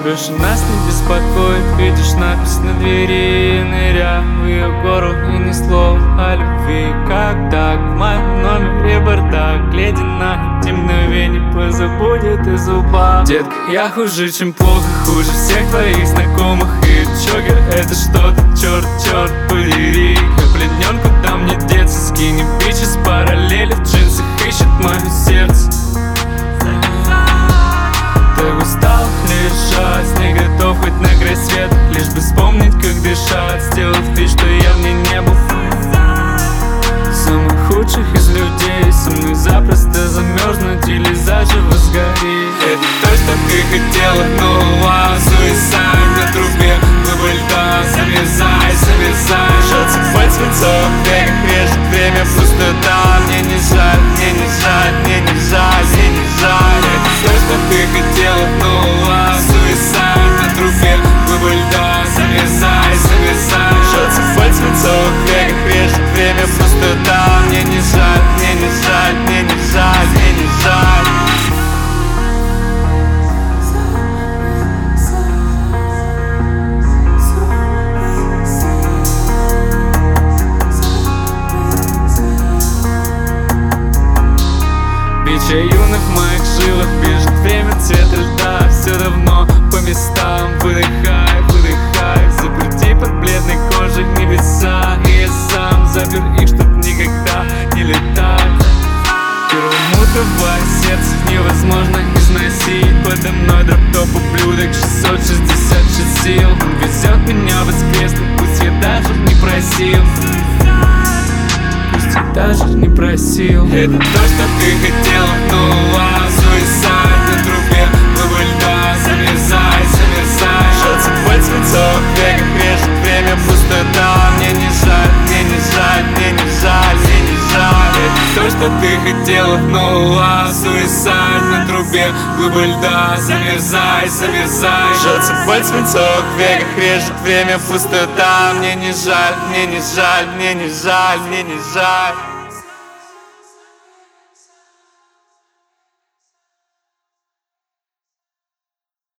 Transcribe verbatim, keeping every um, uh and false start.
Больше нас не беспокоит, видишь надпись на двери. Ныряю в ее гору и ни слова о любви. Как так, в моем номере бардак, ледяная темная не позабудет и зуба. Детка, я хуже, чем плохо, хуже всех твоих знакомых. И чокер, это что-то, черт, черт подери. Я пленен, куда мне деться, скини бичи с параллели в джинсах ищет мое сердце. Так устал лежать, не готов хоть на край света, лишь бы вспомнить, как дышать, сделав вид, что я в ней не был. Самых худших из людей со мной запросто замерзнуть или заживо сгореть. Это то, что ты хотела, но лав, суицид на трубе, глыба льда, замерзай, замерзай. Жжется пальцем свинцовых веках, режет время пустота. Мне не жаль, мне не жаль, мне не жаль, мне не жаль. Это то, что ты хотела, но лав, суицид на трубе, глыба льда, замерзай, замерзай. Жжется пальцем свинцовых веках, режет время пустота. Мне не жаль, мне не жаль, мне не жаль, мне не жаль. Бича юных в моих жилах, бежит время цвета льда. Все давно по местам, выдыхай, выдыхай. Заперти под бледной кожей небеса. И я сам запер их, чтоб никогда не летать. Первому твое сердце невозможно износить. Подо мной дроп-топ ублюдок, шестьсот шестьдесят шесть сил. Он везет меня воскреснуть, пусть я даже не просил. Пусть я даже не просил. Это то, что ты хотела, но лав, суицид на трубе, глыба льда, замерзай, замерзай. Жжется боль в свинцовых веках, режет время пустота. Мне не жаль, мне не жаль, мне не жаль, мне не жаль. Это то, что ты хотела, но лав, суицид на трубе, глыба льда, замерзай, замерзай. Жжется боль в свинцовых веках, режет время пустота. Мне не жаль, мне не жаль, мне не жаль, мне не жаль.